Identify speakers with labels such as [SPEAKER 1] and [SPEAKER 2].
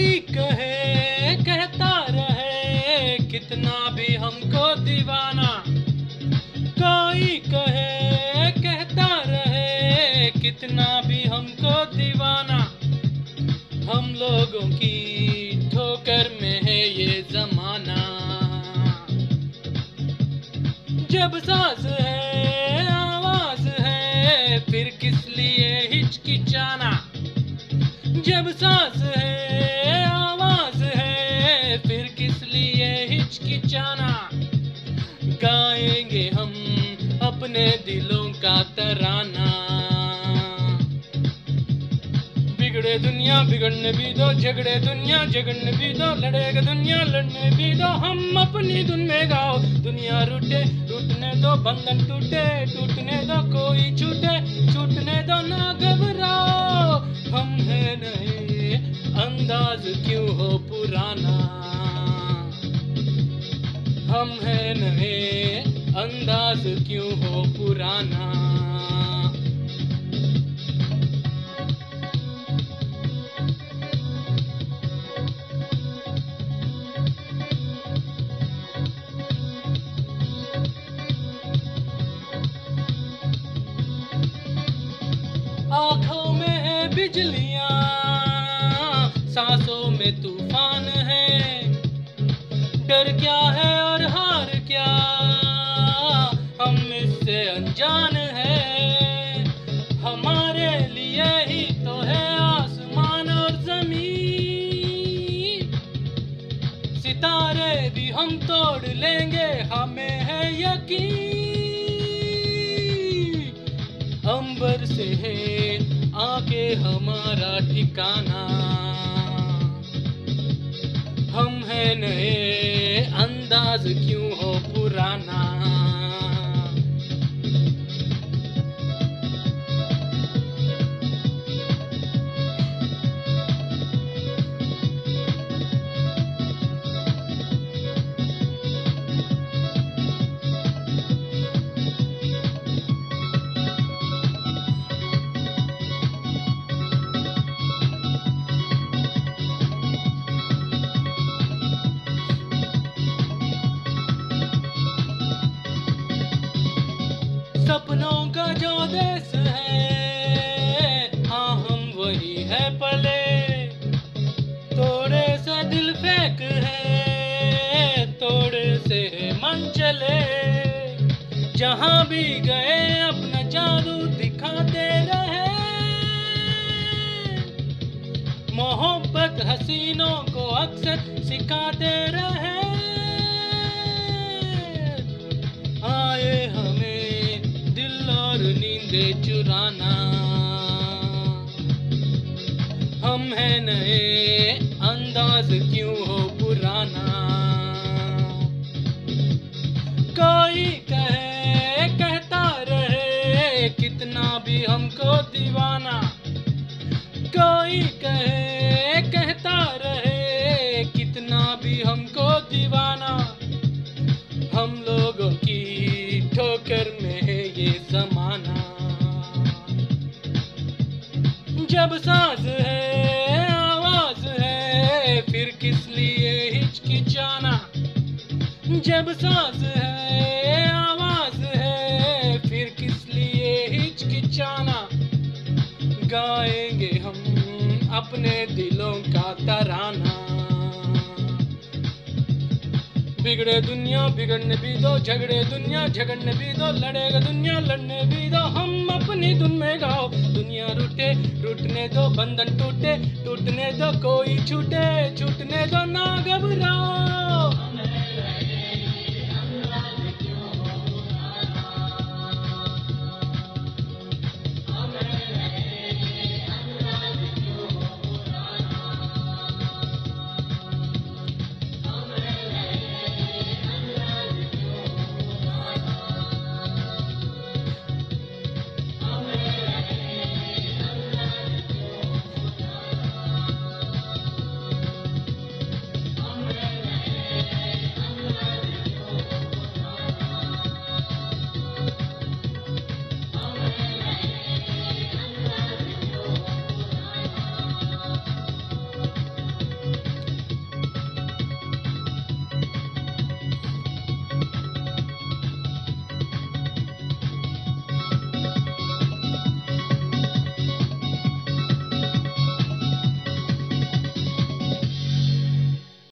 [SPEAKER 1] कोई कहे कहता रहे कितना भी हमको दीवाना, कोई कहे कहता रहे कितना भी हमको दीवाना। हम लोगों की ठोकर में है ये जमाना। जब सांस है आवाज है फिर किस लिए हिचकिचाना। जब सांस है आवाज है फिर किस लिए हिचकिचाना। गाएंगे हम अपने दिलों का तराना। बिगड़े दुनिया बिगड़ने भी दो, झगड़े दुनिया झगड़ने भी दो, लड़ेगा दुनिया लड़ने भी दो। हम अपनी धुन में गाओ, दुनिया रूठे रूठने दो, बंधन टूटे टूटने दो, कोई छूटे छूटने दो, ना घबराओ। हम है नए अंदाज क्यों हो पुराना। हम है नए अंदाज क्यों हो पुराना। आँखों में है बिजलियाँ, सांसों में तूफान है। डर क्या है और हार क्या, हम इससे अनजान है। हमारे लिए ही तो है आसमान और जमीन। सितारे भी हम तोड़ लेंगे हमें है यकीन। अंबर से है आके हमारा ठिकाना। हम है नए अंदाज क्यों हो पुराना। सपनों का जो देश है, हाँ हम वही है पले। तोड़े से दिल फेंक है, तोड़े से मन चले। जहाँ भी गए अपना जादू दिखाते रहे। मोहब्बत हसीनों को अक्सर सिखाते रहे। आए हमें और नींदे चुराना। हम है नए अंदाज क्यों हो पुराना। कोई कहे कहता रहे कितना भी हमको दीवाना। कोई कहे कहता रहे कितना भी हमको दीवाना। हम लोगों की ठोकर में है ये जमाना। जब सांस है आवाज है फिर किस लिए हिचकिचाना। जब सांस है आवाज है फिर किस लिए हिचकिचाना। गाएंगे हम अपने दिलों का तराना। बिगड़े दुनिया बिगड़ने भी दो, झगड़े दुनिया झगड़ने भी दो, लड़ेगा दुनिया लड़ने भी दो। हम अपनी धुन में गाओ, दुनिया रूठे रूठने दो, बंधन टूटे टूटने दो, कोई छूटे छूटने दो, ना घबराओ।